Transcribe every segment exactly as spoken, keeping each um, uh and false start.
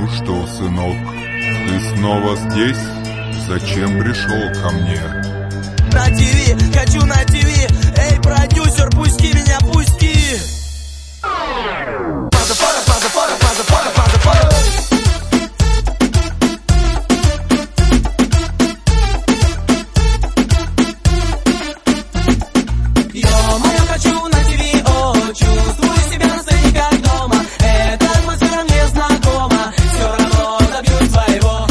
что, сынок, ты снова здесь? Зачем пришел ко мне? На ТВ, хочу на ТВ. Эй, продюсер, пусти меня, пусти. Мазафака, мазафака, мазафака, мазафака. Ё-моё, хочу на ТВ, о, чувствую себя на сцене как дома. Эта атмосфера мне знакома, все равно добьюсь своего.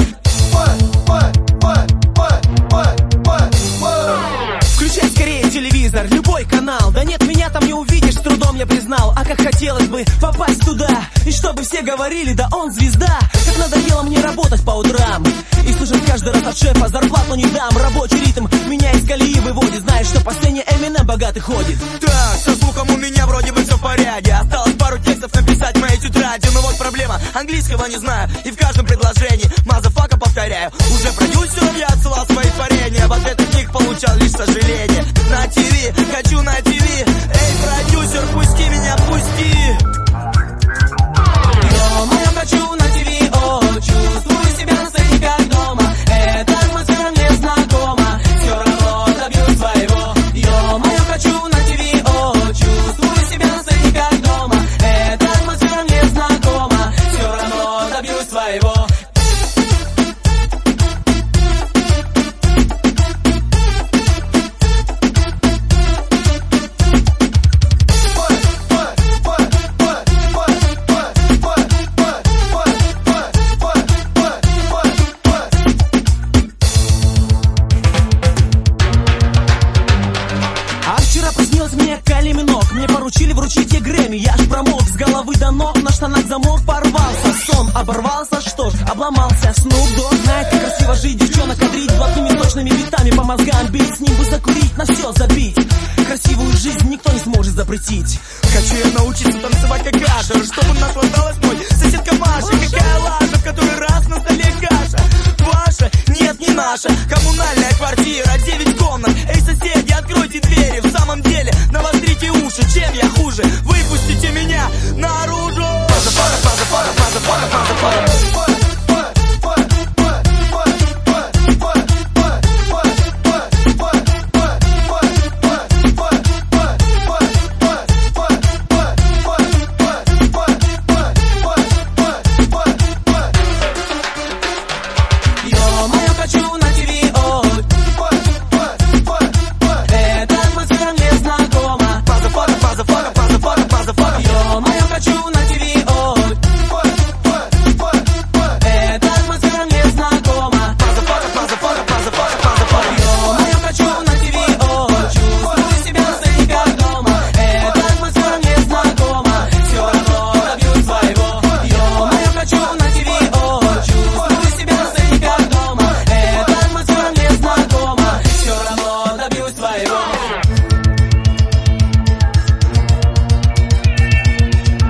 Включай скорее телевизор, любой канал. Да нет, меня там не увидишь, с трудом я признал. А как хотелось бы попасть туда, и чтобы все говорили, да он звезда. Как надоело мне работать по утрам и слышать каждый раз от шефа: зарплату не дам. Рабочий ритм меня из колеи выводит. Знаешь, что по сцене Эминем богатый ходит. Так, со звуком у меня вроде бы все в порядке. Осталось пару текстов написать в моей тетради. Но вот проблема, английского не знаю, и в каждом предложении мазафака повторяю. Уже продюсерам я отсылал свои творения, в ответ от них получал лишь сожаление. На ТВ, хочу на ТВ. Эй, продюсер, пусти меня, пусти. Ё-моё, хочу на ТВ, о, чувствую себя на сцене как дома. Эта атмосфера мне знакома, все равно добьюсь своего. Ё-моё, хочу на ТВ, о, чувствую себя на сцене как дома. Эта атмосфера мне знакома, все равно добьюсь своего. Мне поручили вручить ей Грэмми. Я ж промок с головы до ног, на штанах замок порвался. Сон оборвался, что ж, обломался. Снуп Дог знает, как красиво жить. Девчонок кадрить блатными точными битами по мозгам бить. С ним бы закурить, на все забить. Красивую жизнь никто не сможет запретить. Хочу я научиться танцевать как Гаша, чтобы наслаждалась мой соседка Маша. Какая лажа, в который раз на столе каша. Ваша? Нет, не наша. Коммунальная квартира, девять комнат. Эй, соседи, откройте двери. В самом деле, навострите уши. Чем я хуже? Выпустите меня наружу. Мазафака, мазафака, мазафака, мазафака.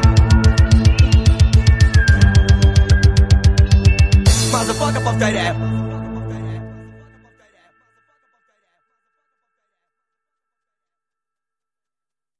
Мазафака, повторяю.